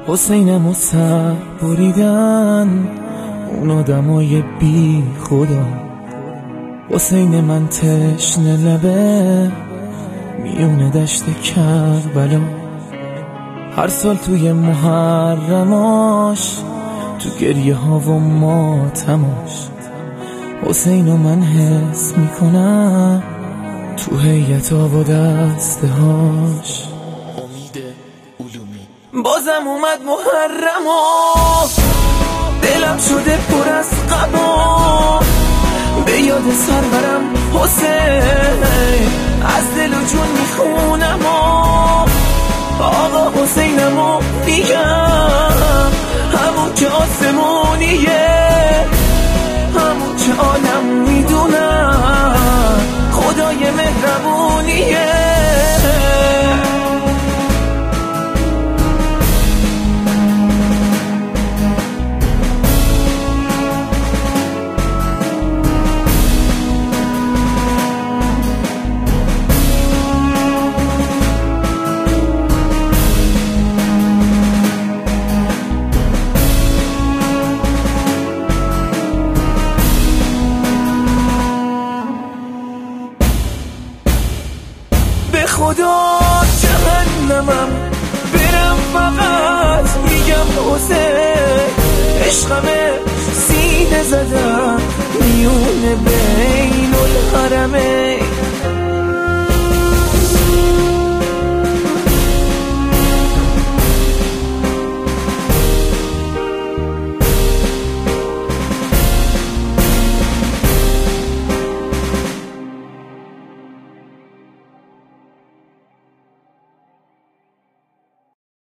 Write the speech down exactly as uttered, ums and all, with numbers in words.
حسینم و سر بریدن اون آدمای بی خدا. حسین من تشنه لبه میونه دشت کربلا. هر سال توی محرماش تو گریه ها و ماتماش حسینو من حس میکنم تو هیئت ها و دسته هاش. امید علومی بازم اومد محرم و دلم شده پر از غما. به یاد سرورم حسین از دل و جون میخونم و آقا حسینمو میگم، همون که آسمونیه، همون که عالم میدونم خدای مهربونیه. خدا جهنمم برم فقط میگم حسین عشقمه سینه زدم میونه بین الحرمین.